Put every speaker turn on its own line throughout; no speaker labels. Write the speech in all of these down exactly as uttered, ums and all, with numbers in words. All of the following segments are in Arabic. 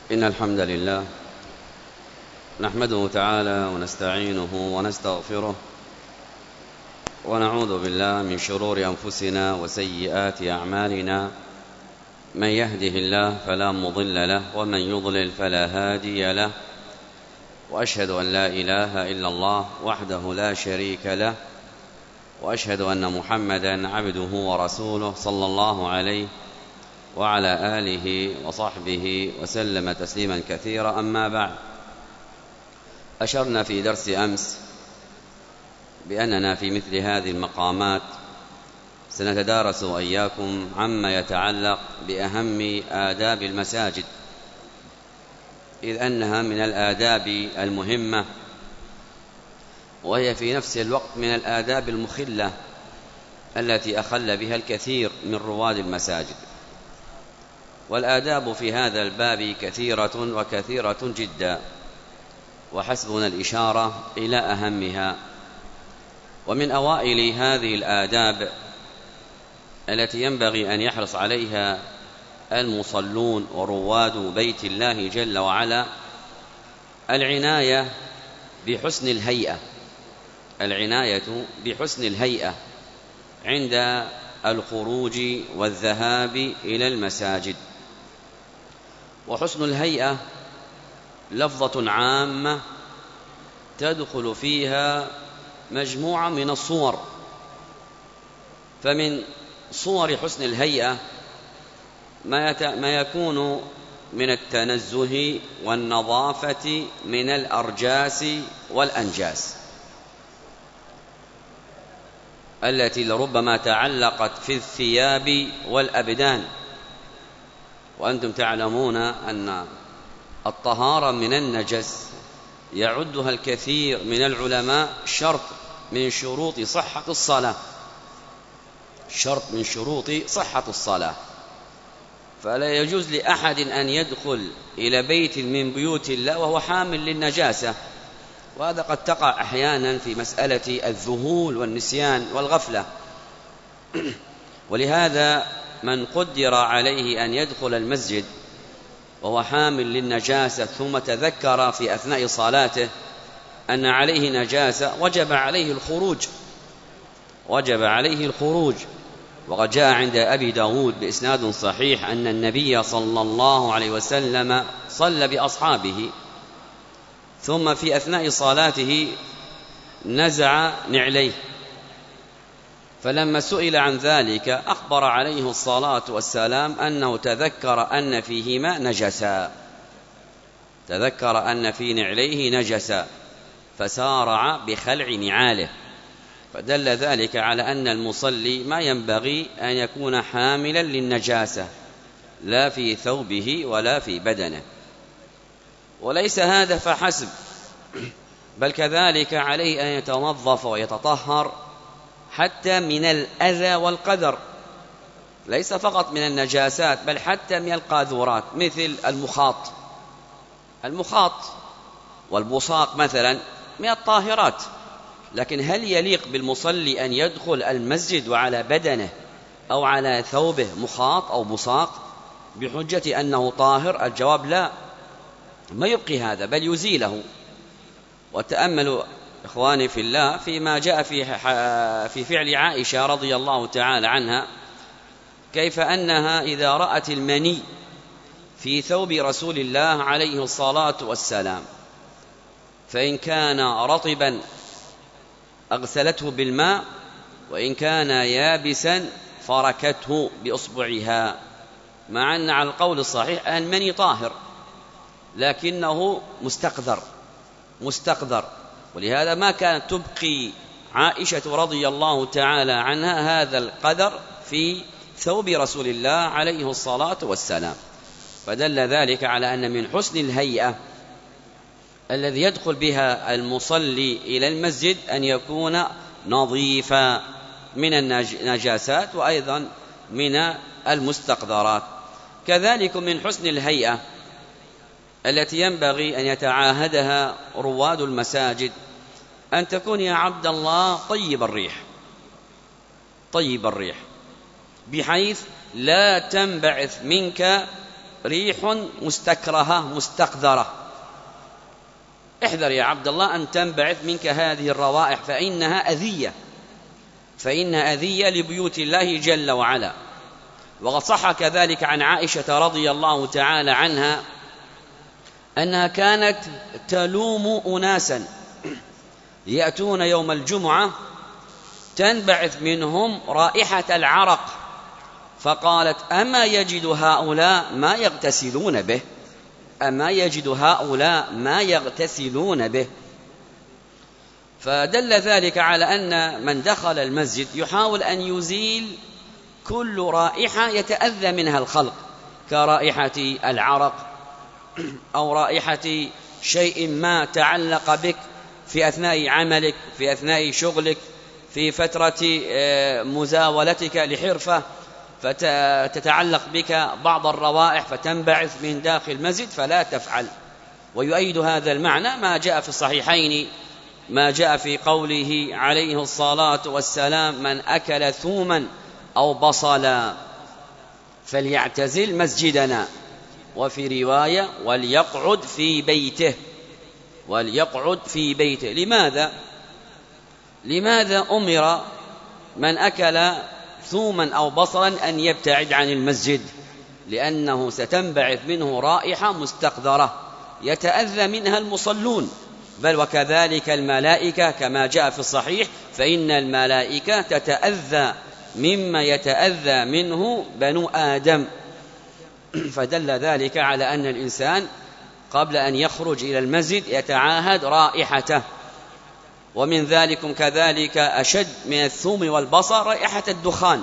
إن الحمد لله نحمده تعالى ونستعينه ونستغفره ونعوذ بالله من شرور أنفسنا وسيئات أعمالنا. من يهده الله فلا مضل له ومن يضلل فلا هادي له، وأشهد أن لا إله إلا الله وحده لا شريك له، وأشهد أن محمدًا عبده ورسوله صلى الله عليه وعلى آله وصحبه وسلم تسليما كثيرا. أما بعد، أشرنا في درس أمس بأننا في مثل هذه المقامات سنتدارس وإياكم عما يتعلق بأهم آداب المساجد، إذ أنها من الآداب المهمة، وهي في نفس الوقت من الآداب المخلة التي أخل بها الكثير من رواد المساجد. والآداب في هذا الباب كثيرة وكثيرة جدا، وحسبنا الإشارة إلى أهمها. ومن أوائل هذه الآداب التي ينبغي أن يحرص عليها المصلون ورواد بيت الله جل وعلا العناية بحسن الهيئة العناية بحسن الهيئة عند الخروج والذهاب إلى المساجد. وحسن الهيئة لفظة عامة تدخل فيها مجموعة من الصور، فمن صور حسن الهيئة ما يكون من التنزه والنظافة من الأرجاس والأنجاس التي لربما تعلقت في الثياب والأبدان. وأنتم تعلمون أن الطهارة من النجس يعدها الكثير من العلماء شرط من شروط صحة الصلاة شرط من شروط صحة الصلاة فلا يجوز لأحد أن يدخل إلى بيت من بيوت الله وهو حامل للنجاسة، وهذا قد تقع أحيانا في مسألة الذهول والنسيان والغفلة. ولهذا من قدر عليه أن يدخل المسجد وهو حامل للنجاسة ثم تذكر في أثناء صلاته أن عليه نجاسة وجب عليه الخروج وجب عليه الخروج وقد جاء عند أبي داود بإسناد صحيح أن النبي صلى الله عليه وسلم صلى بأصحابه، ثم في أثناء صلاته نزع نعليه، فلما سئل عن ذلك أخبر عليه الصلاة والسلام أنه تذكر أن فيهما نجسا تذكر أن في نعليه نجسا فسارع بخلع نعاله، فدل ذلك على أن المصلي ما ينبغي أن يكون حاملا للنجاسة لا في ثوبه ولا في بدنه. وليس هذا فحسب، بل كذلك عليه أن يتنظف ويتطهر حتى من الأذى والقذر، ليس فقط من النجاسات بل حتى من القاذورات مثل المخاط المخاط والبصاق مثلا من الطاهرات. لكن هل يليق بالمصلي أن يدخل المسجد وعلى بدنه أو على ثوبه مخاط أو بصاق بحجة أنه طاهر؟ الجواب لا، ما يبقي هذا بل يزيله. وتأملوا إخواني في الله فيما جاء في في فعل عائشة رضي الله تعالى عنها، كيف أنها إذا رأت المني في ثوب رسول الله عليه الصلاة والسلام فإن كان رطبا أغسلته بالماء، وإن كان يابسا فركته بإصبعها، مع أن على القول الصحيح أن المني طاهر لكنه مستقذر مستقذر ولهذا ما كانت تبقي عائشة رضي الله تعالى عنها هذا القدر في ثوب رسول الله عليه الصلاة والسلام. فدل ذلك على أن من حسن الهيئة الذي يدخل بها المصلي إلى المسجد أن يكون نظيفا من النجاسات وأيضا من المستقذرات. كذلك من حسن الهيئة التي ينبغي أن يتعاهدها رواد المساجد أن تكون يا عبد الله طيب الريح طيب الريح بحيث لا تنبعث منك ريح مستكرهة مستقذرة. احذر يا عبد الله أن تنبعث منك هذه الروائح، فإنها أذية فإنها أذية لبيوت الله جل وعلا. وقد صح كذلك عن عائشة رضي الله تعالى عنها أنها كانت تلوم أناسا يأتون يوم الجمعة تنبعث منهم رائحة العرق، فقالت: أما يجد هؤلاء ما يغتسلون به أما يجد هؤلاء ما يغتسلون به فدل ذلك على أن من دخل المسجد يحاول أن يزيل كل رائحة يتأذى منها الخلق، كرائحة العرق أو رائحة شيء ما تعلق بك في أثناء عملك، في أثناء شغلك، في فترة مزاولتك لحرفة، فتتعلق بك بعض الروائح فتنبعث من داخل المسجد، فلا تفعل. ويؤيد هذا المعنى ما جاء في الصحيحين، ما جاء في قوله عليه الصلاة والسلام: من أكل ثوما أو بصلا فليعتزل مسجدنا، وفي رواية: وليقعد في بيته وليقعد في بيته. لماذا؟ لماذا أمر من أكل ثوما أو بصلا أن يبتعد عن المسجد؟ لأنه ستنبعث منه رائحة مستقذرة يتأذى منها المصلون، بل وكذلك الملائكة كما جاء في الصحيح، فإن الملائكة تتأذى مما يتأذى منه بنو آدم. فدل ذلك على أن الإنسان قبل أن يخرج إلى المسجد يتعاهد رائحته. ومن ذلك كذلك أشد من الثوم والبصل رائحة الدخان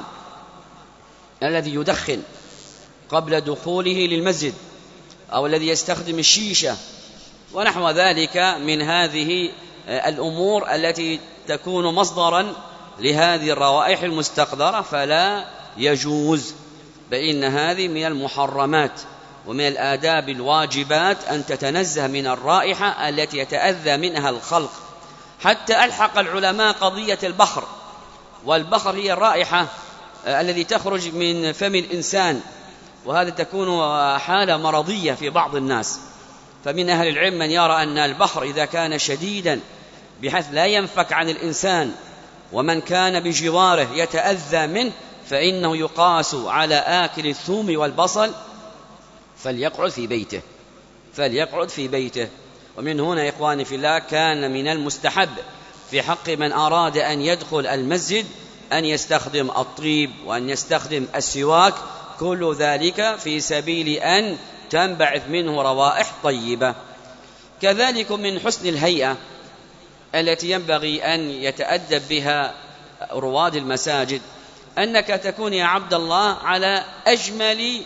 الذي يدخن قبل دخوله للمسجد، أو الذي يستخدم الشيشة ونحو ذلك من هذه الأمور التي تكون مصدرا لهذه الروائح المستقذرة، فلا يجوز، بإن هذه من المحرمات ومن الآداب الواجبات أن تتنزه من الرائحة التي يتأذى منها الخلق. حتى ألحق العلماء قضية البخر، والبخر هي الرائحة التي تخرج من فم الإنسان، وهذا تكون حالة مرضية في بعض الناس. فمن أهل العلم من يرى أن البخر إذا كان شديدا بحيث لا ينفك عن الإنسان، ومن كان بجواره يتأذى منه، فإنه يقاس على آكل الثوم والبصل فليقعد في بيته فليقعد في بيته. ومن هنا إخواني في الله كان من المستحب في حق من أراد أن يدخل المسجد أن يستخدم الطيب وأن يستخدم السواك، كل ذلك في سبيل أن تنبعث منه روائح طيبة. كذلك من حسن الهيئة التي ينبغي أن يتأدب بها رواد المساجد أنك تكون يا عبد الله على أجمل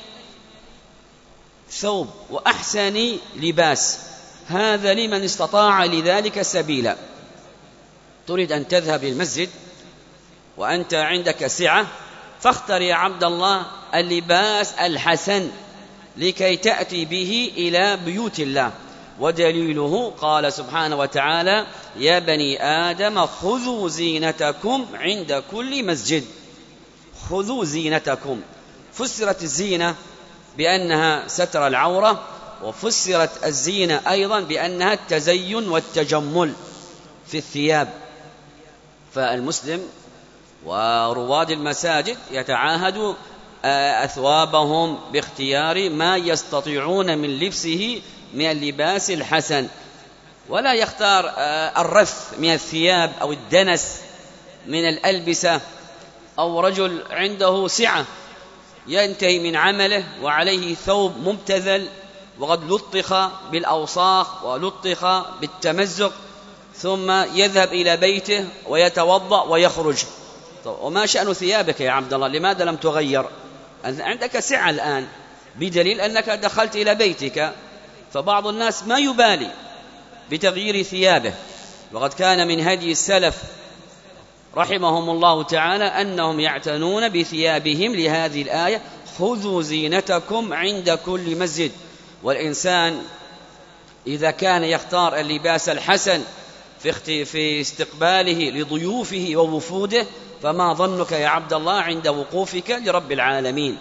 ثوب وأحسن لباس، هذا لمن استطاع لذلك سبيلا. تريد أن تذهب للمسجد وأنت عندك سعة، فاختر يا عبد الله اللباس الحسن لكي تأتي به إلى بيوت الله. ودليله قال سبحانه وتعالى: يا بني آدم خذوا زينتكم عند كل مسجد. خذوا زينتكم، فسرت الزينة بأنها ستر العورة، وفسرت الزينة أيضا بأنها التزين والتجمل في الثياب. فالمسلم ورواد المساجد يتعاهدوا أثوابهم باختيار ما يستطيعون من لبسه من اللباس الحسن، ولا يختار الرف من الثياب أو الدنس من الألبسة، أو رجل عنده سعة ينتهي من عمله وعليه ثوب مبتذل وقد لطخ بالأوساخ ولطخ بالتمزق، ثم يذهب إلى بيته ويتوضأ ويخرج. وما شأن ثيابك يا عبد الله؟ لماذا لم تغير؟ عندك سعة الآن بدليل أنك دخلت إلى بيتك. فبعض الناس ما يبالي بتغيير ثيابه، وقد كان من هدي السلف رحمهم الله تعالى أنهم يعتنون بثيابهم لهذه الآية: خذوا زينتكم عند كل مسجد. والإنسان إذا كان يختار اللباس الحسن في استقباله لضيوفه ووفوده، فما ظنك يا عبد الله عند وقوفك لرب العالمين؟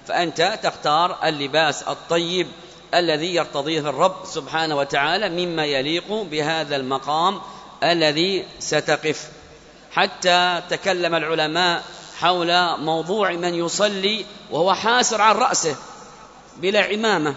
فأنت تختار اللباس الطيب الذي يرتضيه الرب سبحانه وتعالى مما يليق بهذا المقام الذي ستقف. حتى تكلم العلماء حول موضوع من يصلي وهو حاسر عن رأسه بلا عمامة،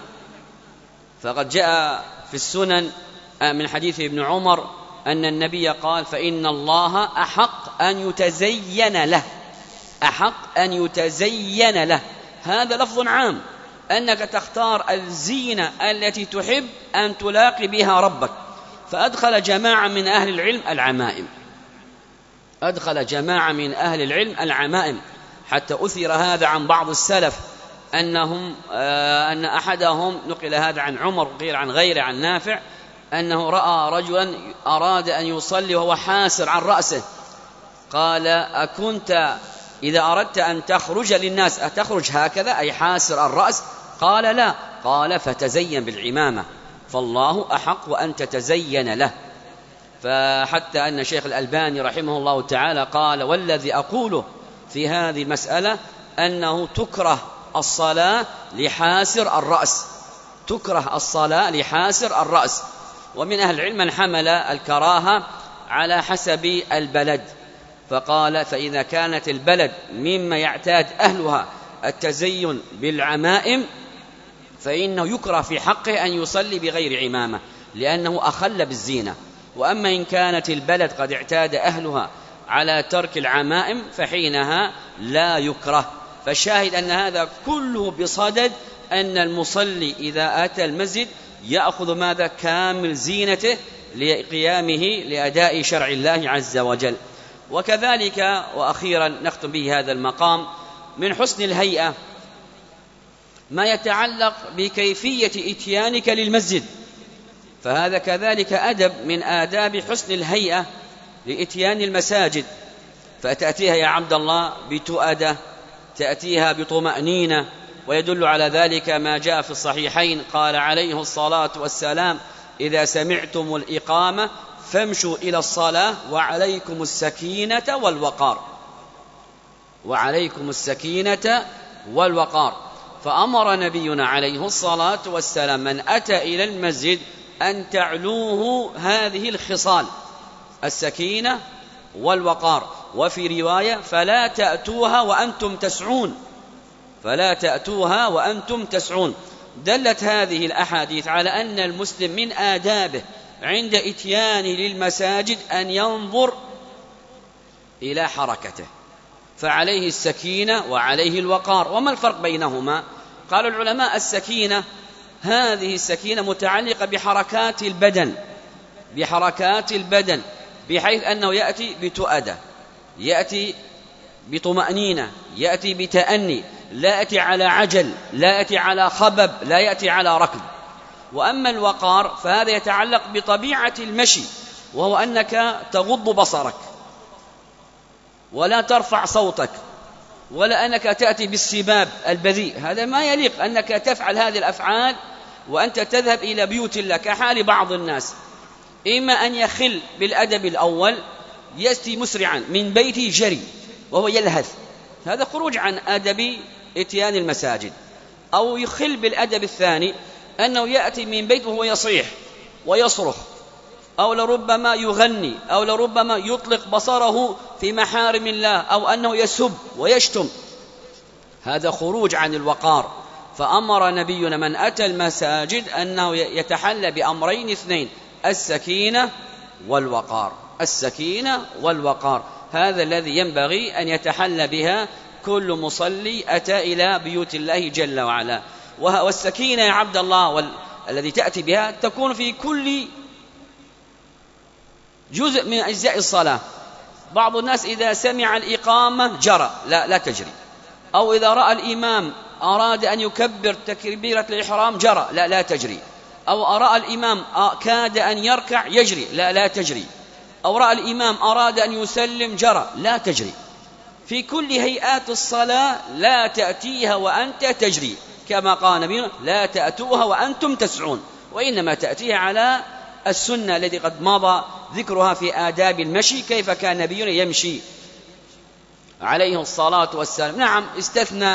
فقد جاء في السنن من حديث ابن عمر أن النبي قال: فإن الله أحق أن يتزين له، أحق أن يتزين له. هذا لفظ عام، أنك تختار الزينة التي تحب أن تلاقي بها ربك. فأدخل جماعة من أهل العلم العمائم، أدخل جماعة من أهل العلم العمائم، حتى أثر هذا عن بعض السلف أنهم آه أن أحدهم، نقل هذا عن عمر وقيل عن غيره عن نافع، أنه رأى رجلا أراد أن يصلي وهو حاسر عن رأسه، قال: أكنت إذا أردت أن تخرج للناس أتخرج هكذا أي حاسر الرأس؟ قال: لا. قال: فتزين بالعمامة، فالله أحق وأن تتزين له. فحتى أن شيخ الألباني رحمه الله تعالى قال: والذي أقوله في هذه المسألة أنه تكره الصلاة لحاسر الرأس، تكره الصلاة لحاسر الرأس. ومن أهل العلم من حمل الكراهة على حسب البلد، فقال: فإذا كانت البلد مما يعتاد أهلها التزين بالعمائم فإنه يكره في حقه أن يصلي بغير عمامة لأنه أخل بالزينة. وأما إن كانت البلد قد اعتاد أهلها على ترك العمائم فحينها لا يكره. فالشاهد أن هذا كله بصدد أن المصلي إذا أتى المسجد يأخذ ماذا؟ كامل زينته لقيامه لأداء شرع الله عز وجل. وكذلك وأخيرا نختم به هذا المقام، من حسن الهيئة ما يتعلق بكيفية إتيانك للمسجد، فهذا كذلك أدب من آداب حسن الهيئة لإتيان المساجد. فتأتيها يا عبد الله بتؤدة، تأتيها بطمأنينة، ويدل على ذلك ما جاء في الصحيحين قال عليه الصلاة والسلام: إذا سمعتم الإقامة فامشوا إلى الصلاة وعليكم السكينة والوقار، وعليكم السكينة والوقار. فأمر نبينا عليه الصلاة والسلام من أتى إلى المسجد أن تعلوه هذه الخصال: السكينة والوقار. وفي رواية: فلا تأتوها وأنتم تسعون، فلا تأتوها وأنتم تسعون. دلت هذه الأحاديث على أن المسلم من آدابه عند إتيان للمساجد أن ينظر إلى حركته، فعليه السكينة وعليه الوقار. وما الفرق بينهما؟ قال العلماء: السكينة هذه السكينة متعلقة بحركات البدن، بحركات البدن بحيث أنه يأتي بتؤدة، يأتي بطمأنينة، يأتي بتأني، لا يأتي على عجل، لا يأتي على خبب، لا يأتي على ركض. وأما الوقار فهذا يتعلق بطبيعة المشي، وهو أنك تغض بصرك ولا ترفع صوتك، ولا أنك تأتي بالسباب البذيء. هذا ما يليق أنك تفعل هذه الأفعال وأنت تذهب إلى بيوت الله، كحال بعض الناس، إما أن يخل بالأدب الأول، يأتي مسرعا من بيته جري وهو يلهث، هذا خروج عن أدب إتيان المساجد. أو يخل بالأدب الثاني، أنه يأتي من بيته وهو يصيح ويصرخ، أو لربما يغني، أو لربما يطلق بصره في محارم الله، أو أنه يسب ويشتم، هذا خروج عن الوقار. فأمر نبينا من أتى المساجد أنه يتحلى بأمرين اثنين: السكينة والوقار، السكينة والوقار. هذا الذي ينبغي أن يتحلى بها كل مصلي أتى إلى بيوت الله جل وعلا. والسكينة يا عبد الله الذي تأتي بها تكون في كل جزء من أجزاء الصلاة. بعض الناس إذا سمع الإقامة جرى، لا لا تجري. أو إذا رأى الإمام أراد أن يكبر تكبيرة الإحرام جرى، لا لا تجري. أو رأى الإمام كاد أن يركع يجري، لا لا تجري. أو رأى الإمام أراد أن يسلم جرى، لا تجري. في كل هيئات الصلاة لا تأتيها وأنت تجري، كما قال نبينا: لا تأتوها وأنتم تسعون، وإنما تأتيها على السنة التي قد مضى ذكرها في آداب المشي، كيف كان نبينا يمشي عليه الصلاة والسلام. نعم، استثنى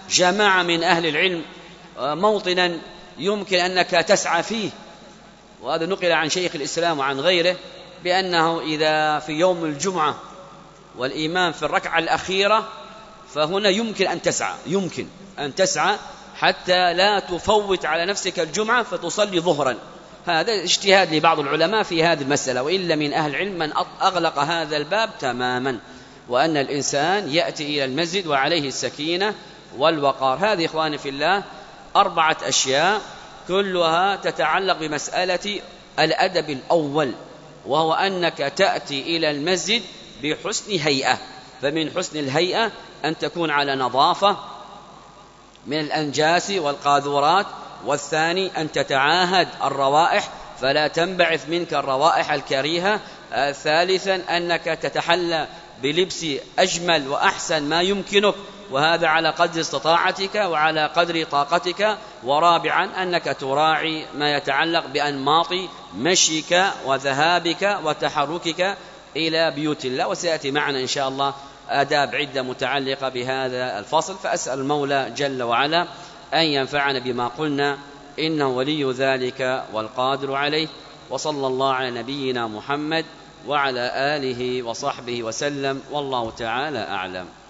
جماعة من أهل العلم موطنا يمكن أنك تسعى فيه، وهذا نقل عن شيخ الإسلام وعن غيره بأنه إذا في يوم الجمعة والإمام في الركعة الأخيرة فهنا يمكن أن تسعى يمكن أن تسعى حتى لا تفوت على نفسك الجمعة فتصلي ظهرا. هذا اجتهاد لبعض العلماء في هذه المسألة، وإلا من أهل العلم من أغلق هذا الباب تماما، وأن الإنسان يأتي إلى المسجد وعليه السكينة والوقار. هذه إخواني في الله أربعة أشياء كلها تتعلق بمسألة الأدب الأول، وهو أنك تأتي إلى المسجد بحسن هيئة. فمن حسن الهيئة أن تكون على نظافة من الأنجاس والقاذورات، والثاني أن تتعاهد الروائح فلا تنبعث منك الروائح الكريهة. ثالثا أنك تتحلى بلبس أجمل وأحسن ما يمكنك، وهذا على قدر استطاعتك وعلى قدر طاقتك. ورابعا أنك تراعي ما يتعلق بأنماط مشيك وذهابك وتحركك إلى بيوت الله، وسيأتي معنا إن شاء الله آداب عدة متعلقة بهذا الفصل. فأسأل المولى جل وعلا أن ينفعنا بما قلنا، إنه ولي ذلك والقادر عليه. وصلى الله على نبينا محمد وعلى آله وصحبه وسلم، والله تعالى أعلم.